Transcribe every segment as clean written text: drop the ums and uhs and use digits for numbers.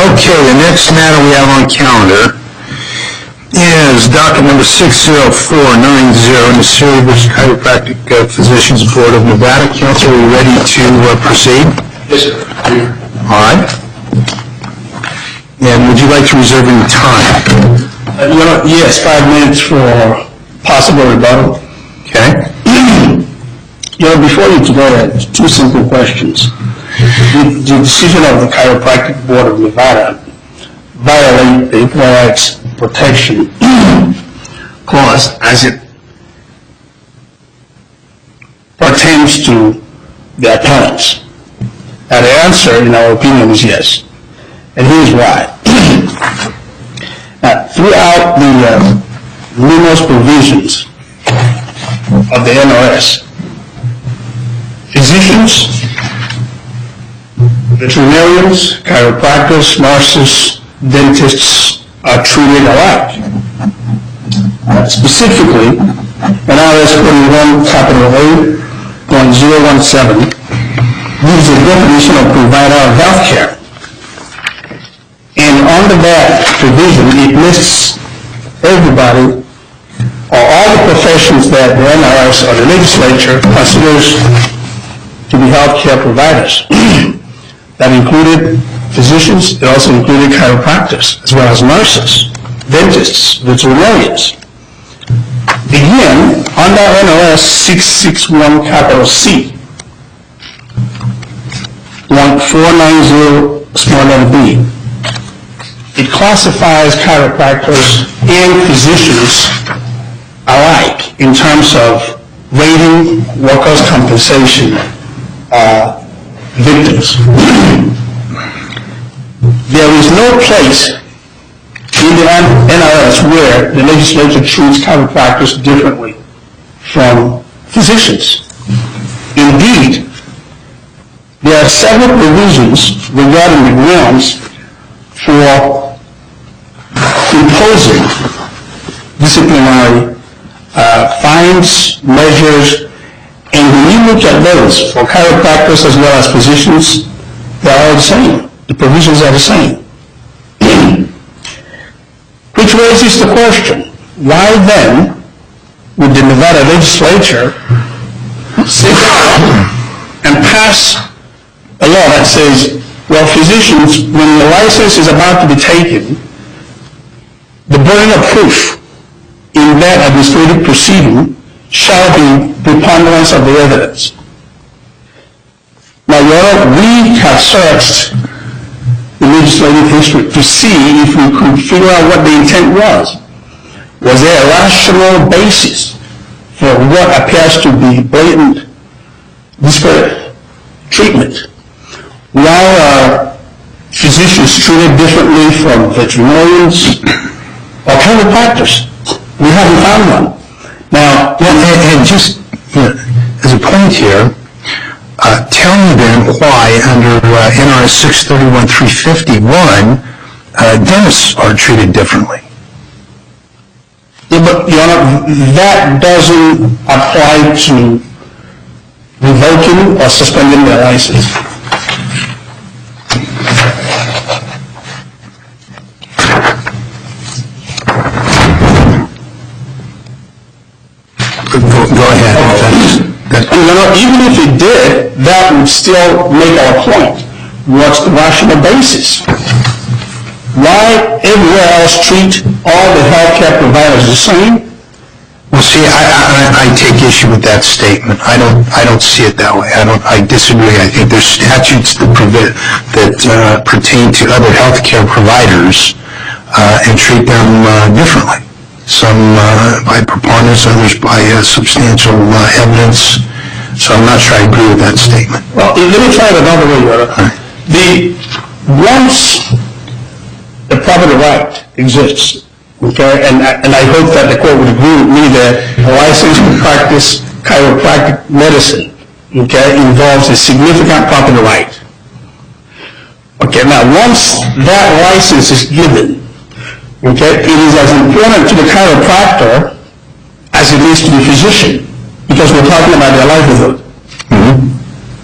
Okay, the next matter we have on calendar is docket number 60490, Nassiri v. Chiropractic Physicians Board of Nevada. Counsel, are you ready to proceed? Yes, sir. All right. And would you like to reserve any time? Yes, 5 minutes for possible rebuttal. Okay. Before you today, two simple questions. Did the decision of the Chiropractic Board of Nevada violate the Equal Rights Protection Clause as it pertains to the appellants? And the answer, in our opinion, is yes. And here's why. Now, throughout the numerous provisions of the NRS, physicians, veterinarians, chiropractors, nurses, dentists are treated alike. Specifically, NRS 41.017 gives a definition of provider of health care. And under that provision, it lists everybody, or all the professions that the NRS or the legislature considers to be health care providers. That included physicians, it also included chiropractors, as well as nurses, dentists, veterinarians. Again, under NRS 661 capital C, 490 small letter B, it classifies chiropractors and physicians alike in terms of rating workers' compensation victims. There is no place in the NRS where the legislature treats chiropractors differently from physicians. Indeed, there are several provisions regarding the grounds for imposing disciplinary fines, measures, and when you look at those for chiropractors as well as physicians, they're all the same. The provisions are the same. Which raises the question, why then would the Nevada legislature sit down and pass a law that says, well, physicians, when the license is about to be taken, the burden of proof in that administrative proceeding shall be preponderance of the evidence. Now, we have searched the legislative history to see if we could figure out what the intent was. Was there a rational basis for what appears to be blatant disparate treatment? Why are physicians treated differently from veterinarians or chiropractors? We haven't found one. Now, and just as a point here, tell me then why under NRS 631-351 dentists are treated differently. Yeah, but Your Honor, that doesn't apply to revoking or suspending their license. Go ahead. Even if it did, that would still make our point. What's the rational basis? Why everywhere else treat all the healthcare providers the same? Well, see, I take issue with that statement. I don't see it that way. I disagree. I think there's statutes that pertain to other healthcare providers and treat them differently. Some by preponderance, others by substantial evidence. So I'm not sure I agree with that statement. Well, let me try it another way, Your Honor. Once the property right exists, okay, and I hope that the court would agree with me that a license to practice chiropractic medicine, okay, involves a significant property right. Okay, now once that license is given, okay, it is as important to the chiropractor as it is to the physician, because we're talking about their livelihood. Mm-hmm.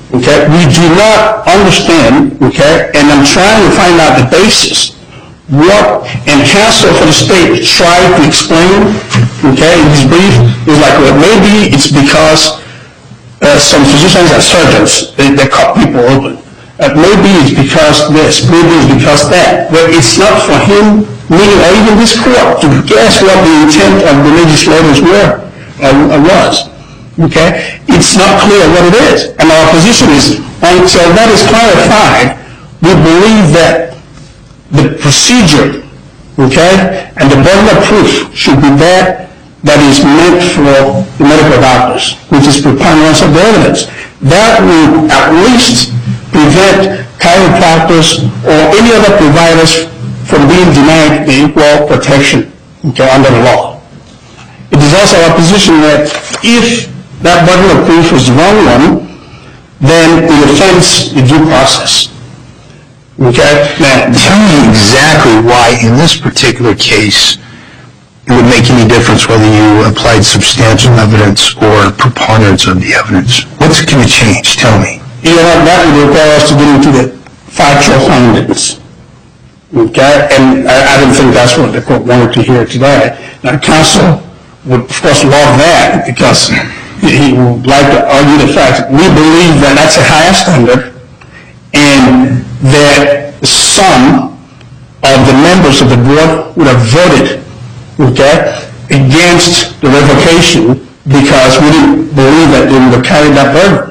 Okay, we do not understand, okay, and I'm trying to find out the basis. What, and counsel for the state tried to explain, okay, in his brief, is like, well, maybe it's because some physicians and surgeons, they cut people open. Maybe it's because this, maybe it's because that. But it's not for him, me, or even this court, to guess what the intent of the legislators were, was. Okay? It's not clear what it is. And our position is, until that is clarified, we believe that the procedure, okay, and the burden of proof should be that is meant for the medical doctors, which is preponderance of the evidence. That will at least prevent chiropractors or any other providers from being denied the equal protection, okay, under the law. It is also our position that if that burden of proof is the wrong one, then it offends the due process. Okay? Now, tell me exactly why in this particular case it would make any difference whether you applied substantial evidence or preponderance of the evidence. What's going to change? Tell me. You know, that would require us to get into the factual findings. Okay? And I don't think that's what the court wanted to hear today. Now, counsel would, of course, love that because he would like to argue the fact that we believe that that's a higher standard and that some of the members of the board would have voted, okay, against the revocation because we didn't believe that they would have carried that burden.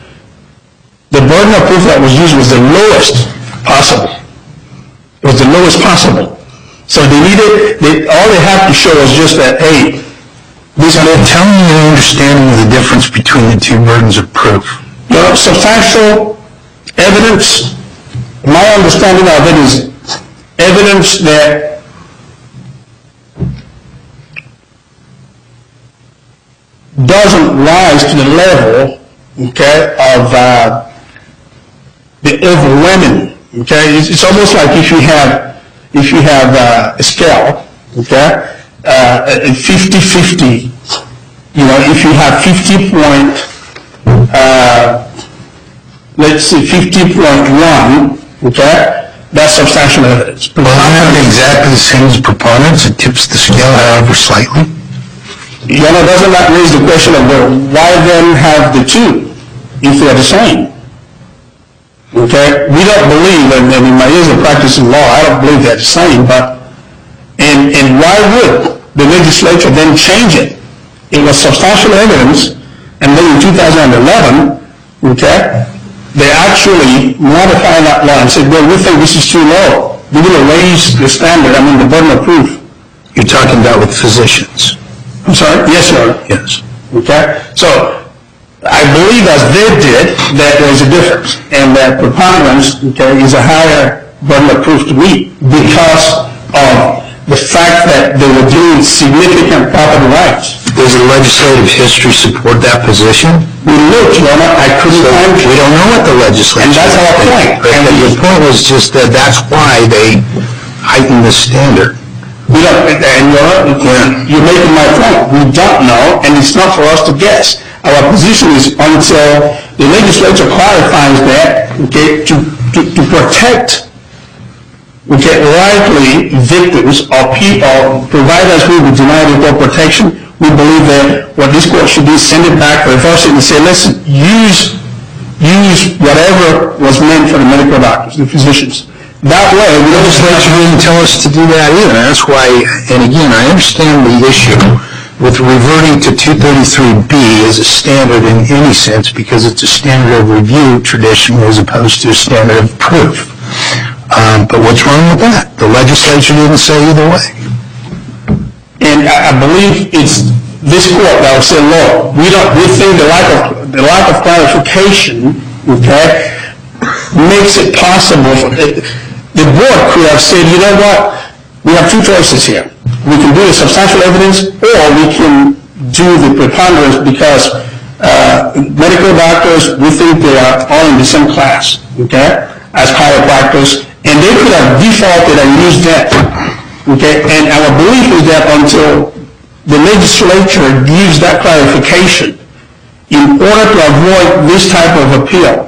The burden of proof that was used was the lowest possible. It was the lowest possible. So they needed, all they had to show was just that, hey, tell me your understanding of the difference between the two burdens of proof. You know, substantial evidence, my understanding of it is evidence that doesn't rise to the level, okay, of the overwhelming, okay. It's almost like if you have a scale, okay, 50-50. You know, if you have 50.1, okay, that's substantial evidence. Well, isn't it exactly the same as preponderance? It tips the scale, however, slightly. You know, doesn't that raise the question of, well, why then have the two if they're the same? Okay, we don't believe, and in my years of practicing law, I don't believe they're the same, but, and why would the legislature then change it? It was substantial evidence, and then in 2011, okay, they actually modified that law and said, well, we think this is too low. We're going to raise the standard, the burden of proof. You're talking about with physicians. I'm sorry? Yes, sir. Yes. Okay? So, I believe as they did, that there's a difference, and that preponderance, okay, is a higher burden of proof to meet because of the fact that they were doing significant property rights. Does the legislative history support that position? We looked, Your Honor, I couldn't find it. We don't know what the legislature. And that's our point. And your point was just that that's why they heightened the standard. We don't, and you're making my point. We don't know, and it's not for us to guess. Our position is until the legislature clarifies that, okay, to protect, okay, likely victims or people, providers who will be denied equal protection, we believe that what this court should do is send it back, reverse it, and say, listen, use whatever was meant for the medical doctors, the physicians. That way, the legislature didn't tell us to do that either. That's why, and again, I understand the issue with reverting to 233B as a standard in any sense because it's a standard of review traditionally as opposed to a standard of proof. But what's wrong with that? The legislature didn't say either way. And I believe it's this court that will say, look, we think the lack of clarification, okay, makes it possible for the board could have said, you know what, we have two choices here. We can do the substantial evidence or we can do the preponderance because medical doctors, we think they are all in the same class, okay, as chiropractors, and they could have defaulted and used that, okay, and our belief is that until the legislature gives that clarification, in order to avoid this type of appeal,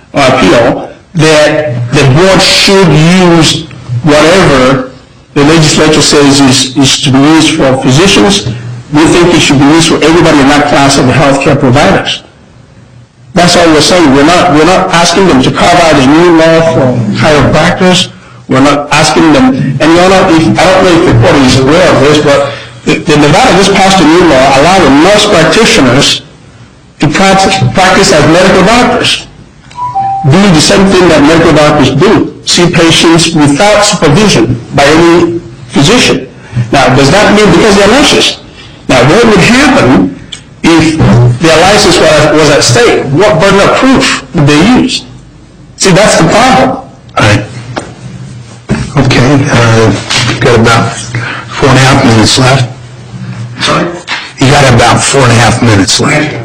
that the board should use whatever the legislature says is to be used for physicians. We think it should be used for everybody in that class of the healthcare providers. That's all we're saying. We're not asking them to carve out a new law for chiropractors. We're not asking them, and I don't know if the court is aware of this, but the Nevada just passed a new law allowing nurse practitioners to practice as medical doctors, doing the same thing that medical doctors do, see patients without supervision by any physician. Now, does that mean because they're nurses? Now, what would happen if their license was at stake? What burden of proof would they use? See, that's the problem. All right. Okay. You've got about 4.5 minutes left. Sorry? You got about 4.5 minutes left.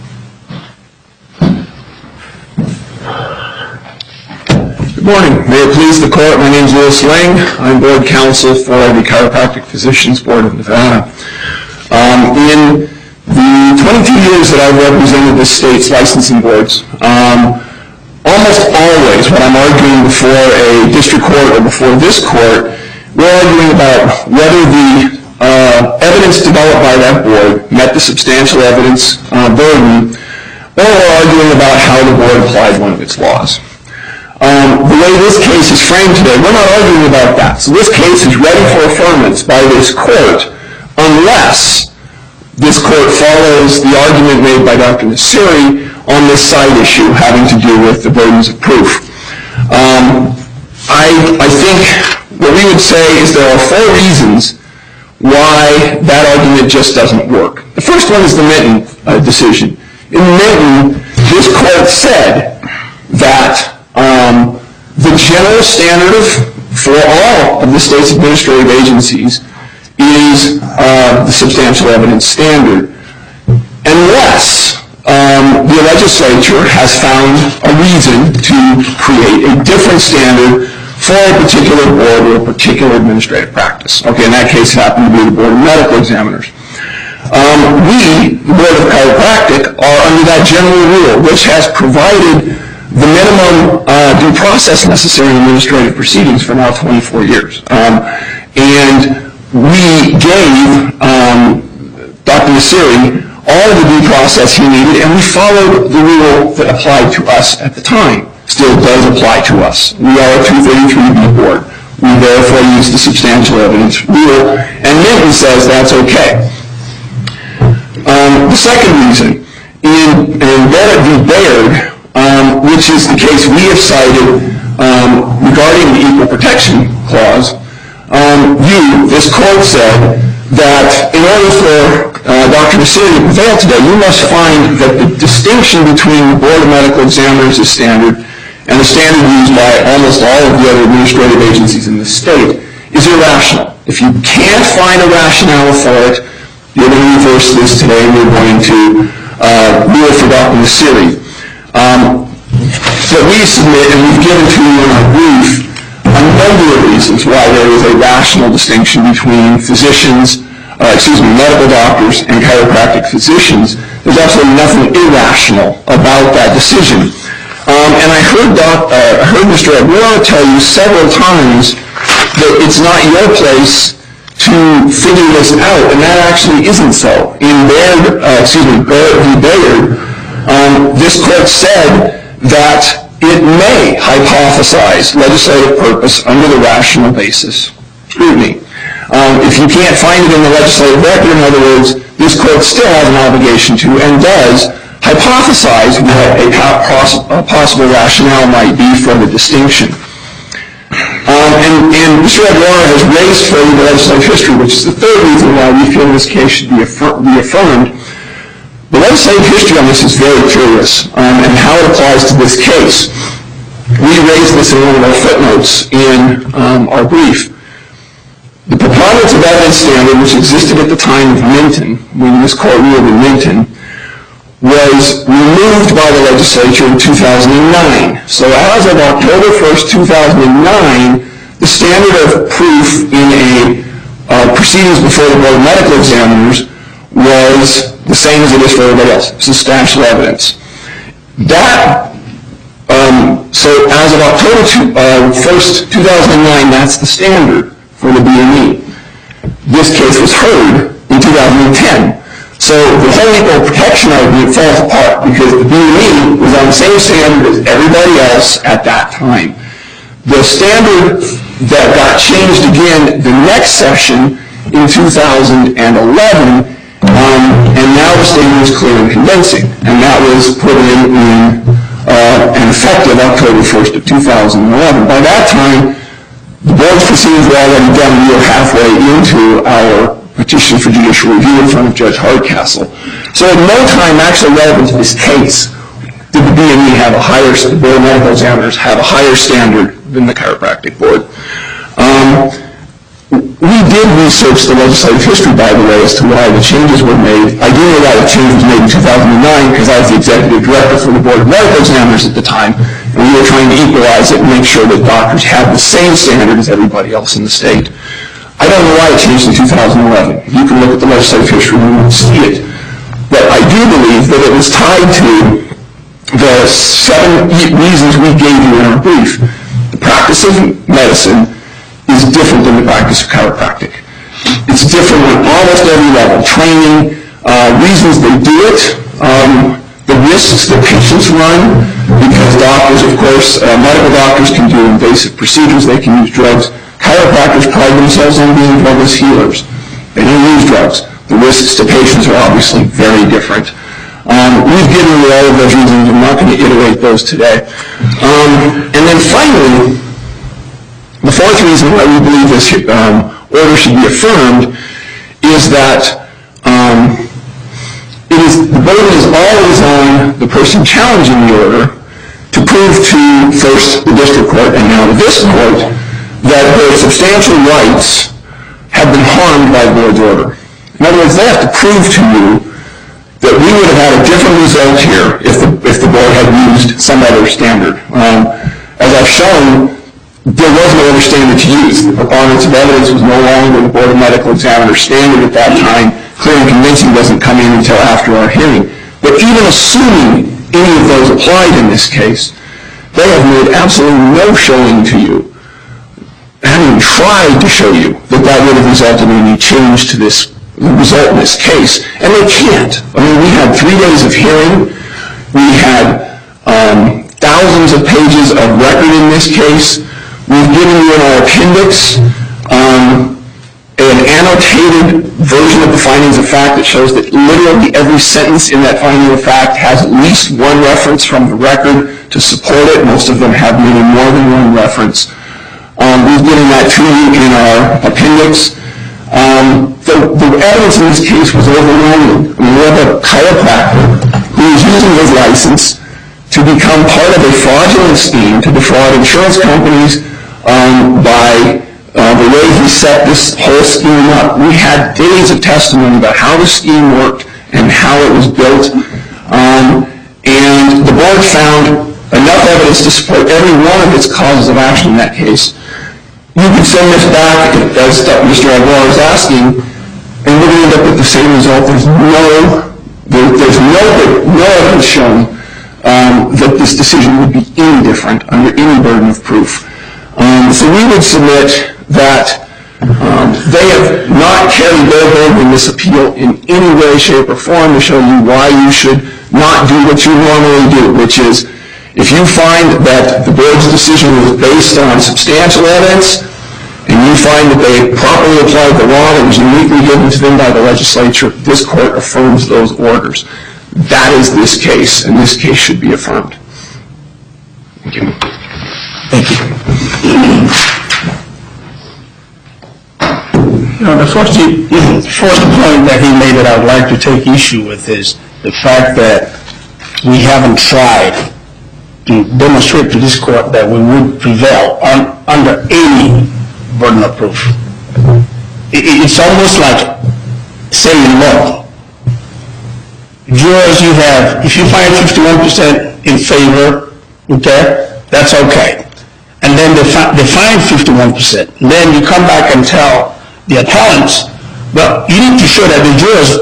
Good morning. May it please the court, my name is Louis Lang. I'm board counsel for the Chiropractic Physicians Board of Nevada. In the 22 years that I've represented the state's licensing boards, almost always when I'm arguing before a district court or before this court, we're arguing about whether the evidence developed by that board met the substantial evidence burden, or we're arguing about how the board applied one of its laws. The way this case is framed today, we're not arguing about that. So this case is ready for affirmance by this court unless this court follows the argument made by Dr. Nassiri on this side issue having to do with the burdens of proof. I think what we would say is there are 4 reasons why that argument just doesn't work. The first one is the Minton decision. In Minton, this court said that the general standard for all of the state's administrative agencies is the substantial evidence standard, unless the legislature has found a reason to create a different standard for a particular board or a particular administrative practice. Okay, in that case, it happened to be the Board of Medical Examiners. We, the Board of Chiropractic, are under that general rule, which has provided the minimum due process necessary in administrative proceedings for now 24 years. And we gave Dr. Nassiri all the due process he needed, and we followed the rule that applied to us at the time. Still does apply to us. We are a 233B board. We therefore use the substantial evidence rule, and Minton says that's okay. The second reason, in Bennett v. Baird, which is the case we have cited regarding the Equal Protection Clause, this court said that in order for Dr. Nassiri to prevail today, you must find that the distinction between the Board of Medical Examiners as standard and the standard used by almost all of the other administrative agencies in the state is irrational. If you can't find a rationale for it, you're going to reverse this today and we're going to rule for Dr. Nassiri. So we submit, and we've given to you in our brief, a number of reasons why there is a rational distinction between medical doctors and chiropractic physicians. There's absolutely nothing irrational about that decision. And I heard Mr. Aguilar tell you several times that it's not your place to figure this out, and that actually isn't so. In Baird v. Baird, this court said that it may hypothesize legislative purpose under the rational basis scrutiny. If you can't find it in the legislative record, in other words, this court still has an obligation to and does hypothesize what a possible rationale might be for the distinction. And Mr. Aguilar has raised for the legislative history, which is the third reason why we feel this case should be affirmed. The legislative history on this is very curious, and how it applies to this case. We raised this in one of our footnotes in our brief. The preponderance of evidence standard, which existed at the time of Minton, when this court ruled in Minton, was removed by the legislature in 2009. So as of October 1st, 2009, the standard of proof in a proceedings before the Board of Medical Examiners was the same as it is for everybody else. Substantial evidence. So as of October 1st, 2009, that's the standard for the BME. This case was heard in 2010. So the whole equal protection argument falls apart because the BME was on the same standard as everybody else at that time. The standard that got changed again the next session in 2011, and now the statement is clear and convincing, and that was put in and effective October 1st of 2011. By that time, the board's proceedings were already done. We were halfway into our petition for judicial review in front of Judge Hardcastle. So at no time actually relevant to this case did the BME have a higher, the Board of Medical Examiners have a higher standard than the Chiropractic Board. We did research the legislative history, by the way, as to why the changes were made. I do know why the change was made in 2009 because I was the executive director for the Board of Medical Examiners at the time, and we were trying to equalize it and make sure that doctors had the same standard as everybody else in the state. I don't know why it changed in 2011. You can look at the legislative history and see it. But I do believe that it was tied to the 7 reasons we gave you in our brief. The practice of medicine is different than the practice of chiropractic. It's different on almost every level. Training, reasons they do it, the risks that patients run, because doctors, of course, medical doctors can do invasive procedures, they can use drugs. Chiropractors pride themselves on being drugless healers. They don't use drugs. The risks to patients are obviously very different. We've given you all of those reasons. I'm not going to iterate those today. And then finally, the fourth reason why we believe this order should be affirmed is that the burden is always on the person challenging the order to prove to first the district court and now this court that their substantial rights have been harmed by the board's order. In other words, they have to prove to you that we would have had a different result here if the board had used some other standard. As I've shown, there was no other standard to use. The preponderance of evidence was no longer the Board of Medical Examiners standard at that time. Clear and convincing doesn't come in until after our hearing. But even assuming any of those applied in this case, they have made absolutely no showing to you, having tried to show you that that would have resulted in any change to this result in this case. And they can't. I mean, we had 3 days of hearing. We had thousands of pages of record in this case. We've given you in our appendix an annotated version of the findings of fact that shows that literally every sentence in that finding of fact has at least one reference from the record to support it. Most of them have maybe more than one reference. We've given that to you in our appendix. The evidence in this case was overwhelming. I mean, we have a chiropractor who is using his license to become part of a fraudulent scheme to defraud insurance companies by the way he set this whole scheme up. We had days of testimony about how the scheme worked and how it was built. And the board found enough evidence to support every one of its causes of action in that case. You could send this back, as Mr. Aguilar is asking, and we're going to end up with the same result. There's no evidence shown that this decision would be any different under any burden of proof. So we would submit that they have not carried their burden in this appeal in any way, shape, or form to show you why you should not do what you normally do, which is if you find that the board's decision was based on substantial evidence and you find that they properly applied the law that was uniquely given to them by the legislature, this court affirms those orders. That is this case, and this case should be affirmed. Thank you. Thank you. The first point that he made that I would like to take issue with is the fact that we haven't tried to demonstrate to this court that we would prevail under any burden of proof. It's almost like saying, look, jurors you have, if you find 51% in favor, okay, that's okay. And then they find 51%. Then you come back and tell the appellants, well, you need to show that the jurors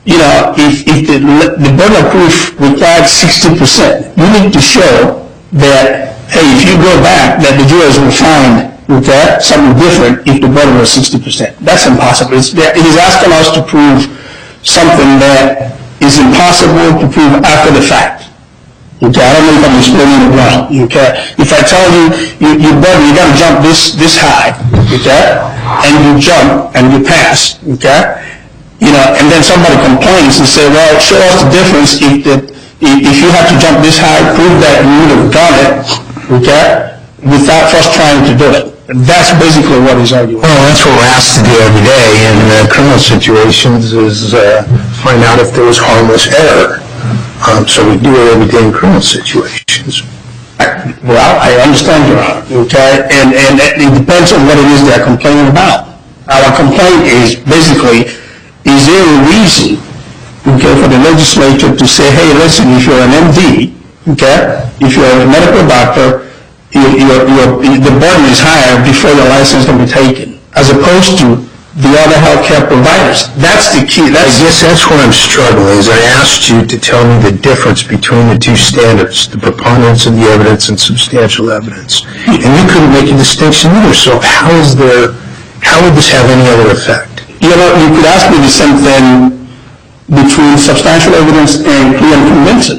if the burden of proof required 60%, you need to show that, hey, if you go back, that the jurors will find something different if the burden was 60%. That's impossible. It is asking us to prove something that is impossible to prove after the fact. I don't know if I'm explaining it well. If I tell you, you got to jump this high, and you jump and you pass, and then somebody complains and say, well, show us the difference if you have to jump this high, prove that you would have done it, without first trying to do it. That's basically what he's arguing. Well, that's what we're asked to do every day in criminal situations is find out if there was harmless error. So we do it every day in criminal situations. Well, I understand, Your Honor, and it depends on what it is they're complaining about. Our complaint is basically, is there a reason, for the legislature to say, hey, listen, if you're an MD, if you're a medical doctor, the burden is higher before your license can be taken, as opposed to the other healthcare providers. That's the key. I guess that's where I'm struggling, is I asked you to tell me the difference between the two standards, the preponderance of the evidence and substantial evidence. And you couldn't make a distinction either, so how would this have any other effect? You could ask me the same thing between substantial evidence and clear and convincing.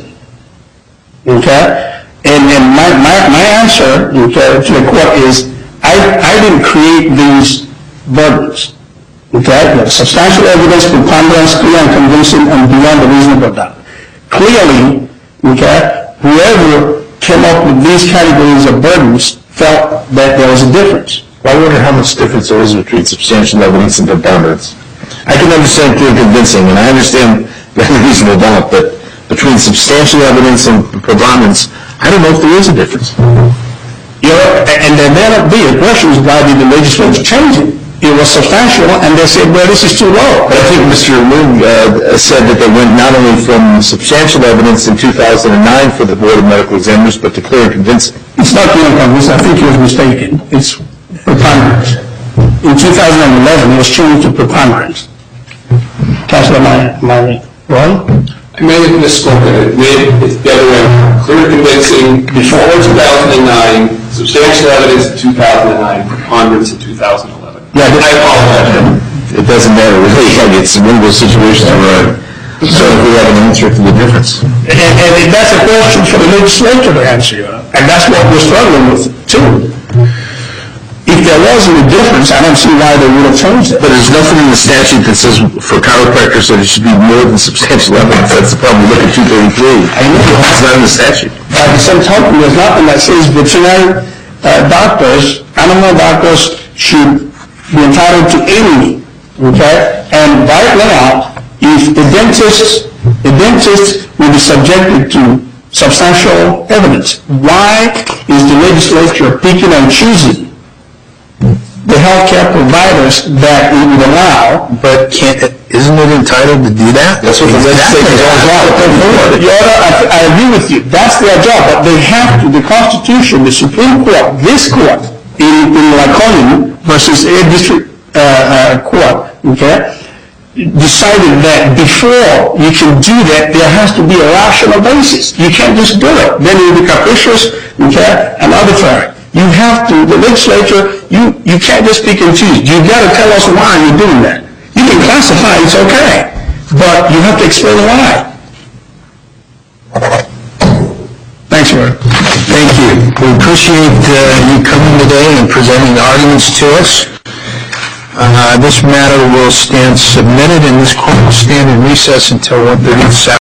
And my answer to the court is, I didn't create these burdens. Substantial evidence, preponderance, clear and convincing, and beyond a reasonable doubt. Clearly, whoever came up with these categories of burdens felt that there was a difference. I wonder how much difference there is between substantial evidence and preponderance. I can understand clear and convincing, and I understand beyond a reasonable doubt, but between substantial evidence and preponderance, I don't know if there is a difference. And there may not be. The question is, why did the legislature change it? It was substantial, and they said, well, this is too low. But I think Mr. Moon said that they went not only from substantial evidence in 2009 for the Board of Medical Examiners, but to clear and convincing. It's not clear and convincing. I think he was mistaken. It's preponderance. In 2011, it was changed to preponderance. Councilor, am I wrong? I may have misspoken. It's the other way. Clear and convincing before 2009, substantial evidence in 2009, preponderance in 2011. Yeah, I apologize. It doesn't matter. Really, it's one of those situations where we have an answer to the difference. And that's a question for the legislature to answer. And that's what we're struggling with, too. If there wasn't a difference, I don't see why they would have changed it. But there's nothing in the statute that says for chiropractors that it should be more than substantial evidence. That's the problem. Look at 233. I know. It's not in the statute. At the same time, there's nothing that says veterinary doctors, animal doctors, should be entitled to any, And right now, if a dentist will be subjected to substantial evidence, why is the legislature picking and choosing the healthcare providers that it would allow? But isn't it entitled to do that? That's what the legislature is all about. I agree with you. That's their job. But they have to, the Constitution, the Supreme Court, this court, in Lyconium versus a district court, decided that before you can do that, there has to be a rational basis. You can't just do it. Then you'll be capricious, and arbitrary. You have to, the legislature, you can't just pick and choose. You've got to tell us why you're doing that. You can classify, it's okay, but you have to explain why. Thanks, Roy. Thank you. We appreciate you coming today and presenting the arguments to us. This matter will stand submitted, and this court will stand in recess until 1:30 this afternoon.